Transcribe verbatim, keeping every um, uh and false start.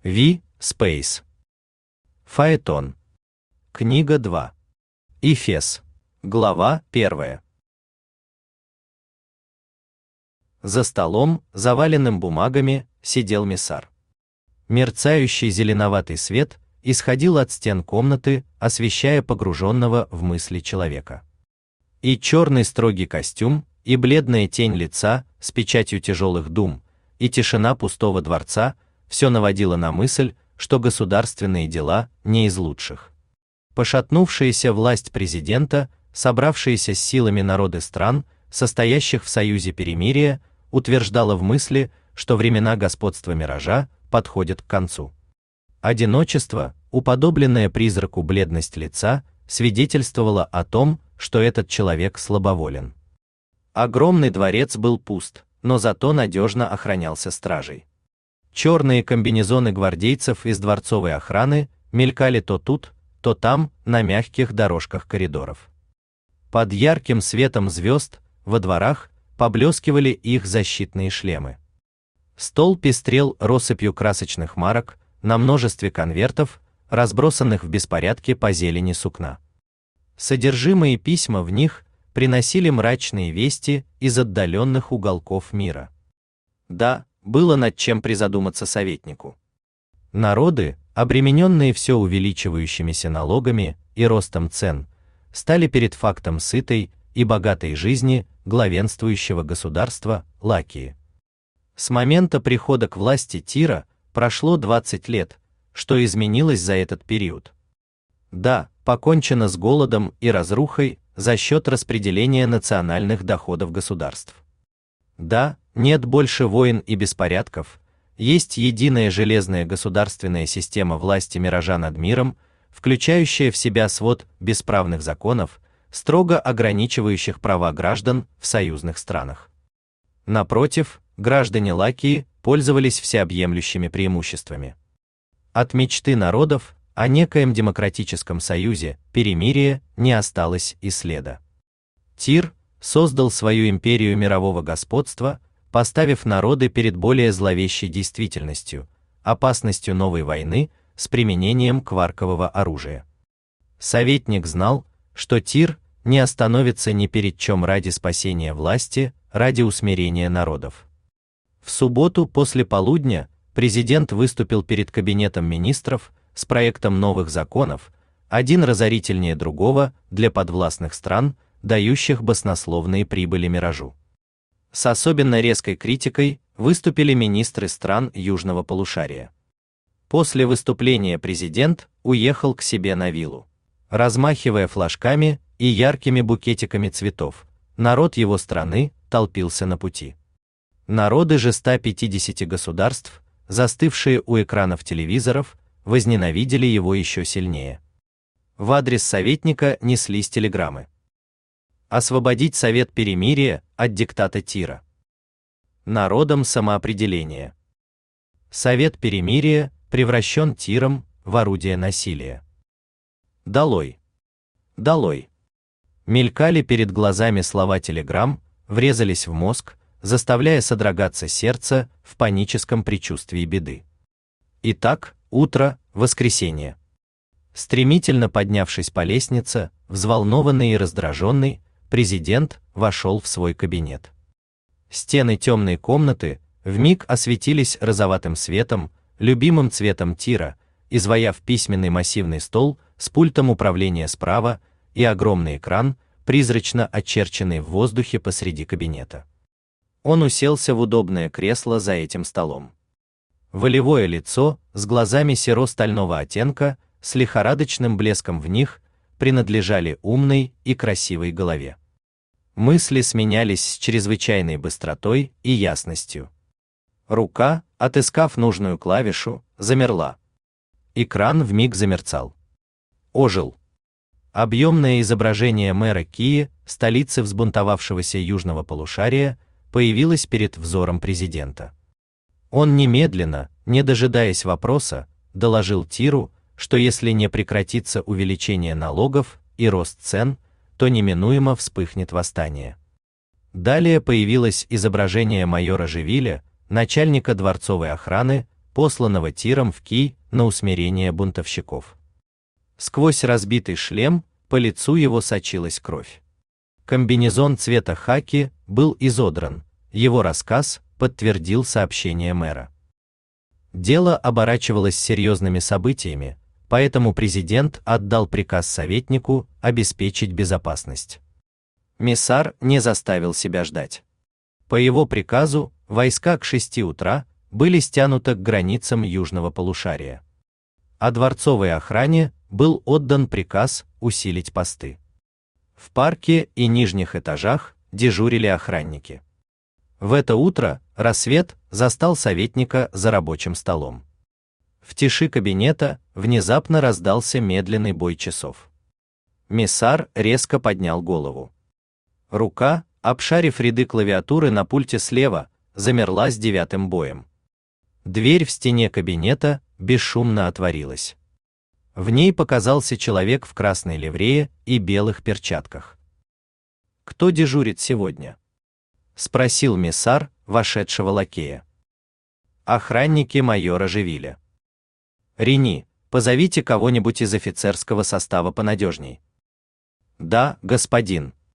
Ви. Спейс. Фаэтон. Книга два. Эфес. Глава первая. За столом, заваленным бумагами, сидел миссар. Мерцающий зеленоватый свет исходил от стен комнаты, освещая погруженного в мысли человека. И черный строгий костюм, и бледная тень лица с печатью тяжелых дум, и тишина пустого дворца все наводило на мысль, что государственные дела не из лучших. Пошатнувшаяся власть президента, собравшиеся с силами народы стран, состоящих в союзе перемирия, утверждала в мысли, что времена господства миража подходят к концу. Одиночество, уподобленное призраку бледность лица, свидетельствовало о том, что этот человек слабоволен. Огромный дворец был пуст, но зато надежно охранялся стражей. Черные комбинезоны гвардейцев из дворцовой охраны мелькали то тут, то там, на мягких дорожках коридоров. Под ярким светом звезд во дворах поблескивали их защитные шлемы. Стол пестрел россыпью красочных марок на множестве конвертов, разбросанных в беспорядке по зелени сукна. Содержимые письма в них приносили мрачные вести из отдаленных уголков мира. Да, было над чем призадуматься советнику. Народы, обремененные все увеличивающимися налогами и ростом цен, стали перед фактом сытой и богатой жизни главенствующего государства Лакии. С момента прихода к власти Тира прошло двадцать лет, что изменилось за этот период. Да, покончено с голодом и разрухой за счет распределения национальных доходов государств. Да, нет больше войн и беспорядков, есть единая железная государственная система власти миража над миром, включающая в себя свод бесправных законов, строго ограничивающих права граждан в союзных странах. Напротив, граждане Лакии пользовались всеобъемлющими преимуществами. От мечты народов о некоем демократическом союзе, перемирия, не осталось и следа. Тир создал свою империю мирового господства, поставив народы перед более зловещей действительностью, опасностью новой войны с применением кваркового оружия. Советник знал, что Тир не остановится ни перед чем ради спасения власти, ради усмирения народов. В субботу после полудня президент выступил перед кабинетом министров с проектом новых законов, один разорительнее другого для подвластных стран, дающих баснословные прибыли миражу. С особенно резкой критикой выступили министры стран Южного полушария. После выступления президент уехал к себе на виллу. Размахивая флажками и яркими букетиками цветов, народ его страны толпился на пути. Народы же ста пятидесяти государств, застывшие у экранов телевизоров, возненавидели его еще сильнее. В адрес советника неслись телеграммы. Освободить Совет перемирия от диктата Тира. Народам самоопределение. Совет перемирия превращен Тиром в орудие насилия. Долой! Долой! Мелькали перед глазами слова телеграмм, врезались в мозг, заставляя содрогаться сердце в паническом предчувствии беды. Итак, утро, воскресенье. Стремительно поднявшись по лестнице, взволнованный и раздраженный, президент вошел в свой кабинет. Стены темной комнаты вмиг осветились розоватым светом, любимым цветом Тира, изваяв письменный массивный стол с пультом управления справа и огромный экран, призрачно очерченный в воздухе посреди кабинета. Он уселся в удобное кресло за этим столом. Волевое лицо с глазами серо-стального оттенка, с лихорадочным блеском в них, принадлежали умной и красивой голове. Мысли сменялись с чрезвычайной быстротой и ясностью. Рука, отыскав нужную клавишу, замерла. Экран вмиг замерцал. Ожил. Объемное изображение мэра Кии, столицы взбунтовавшегося южного полушария, появилось перед взором президента. Он немедленно, не дожидаясь вопроса, доложил Тиру, что если не прекратится увеличение налогов и рост цен, то неминуемо вспыхнет восстание. Далее появилось изображение майора Живиля, начальника дворцовой охраны, посланного Тиром в Кий на усмирение бунтовщиков. Сквозь разбитый шлем по лицу его сочилась кровь. Комбинезон цвета хаки был изодран. Его рассказ подтвердил сообщение мэра. Дело оборачивалось серьезными событиями, поэтому президент отдал приказ советнику обеспечить безопасность. Миссар не заставил себя ждать. По его приказу войска к шести утра были стянуты к границам южного полушария. А дворцовой охране был отдан приказ усилить посты. В парке и нижних этажах дежурили охранники. В это утро рассвет застал советника за рабочим столом. В тиши кабинета внезапно раздался медленный бой часов. Миссар резко поднял голову. Рука, обшарив ряды клавиатуры на пульте слева, замерла с девятым боем. Дверь в стене кабинета бесшумно отворилась. В ней показался человек в красной ливрее и белых перчатках. «Кто дежурит сегодня?» — спросил миссар вошедшего лакея. «Охранники майора Живиля». «Рени, позовите кого-нибудь из офицерского состава понадежней». «Да, господин».